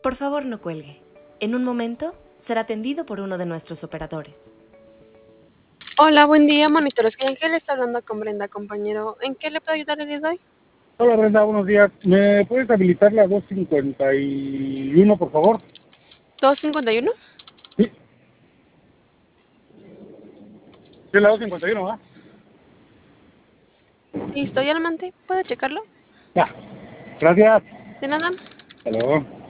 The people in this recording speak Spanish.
Por favor, no cuelgue. En un momento será atendido por uno de nuestros operadores. Hola, buen día, monitores. Ángel está hablando con Brenda, compañero. ¿En qué le puedo ayudar el día de hoy? Hola Brenda, buenos días. ¿Me puedes habilitar la 251, por favor? 251. Sí, sí, la 251, ¿ah? Listo, ya lo mandé. ¿Puedo checarlo? Ya, gracias. De nada. Hasta luego.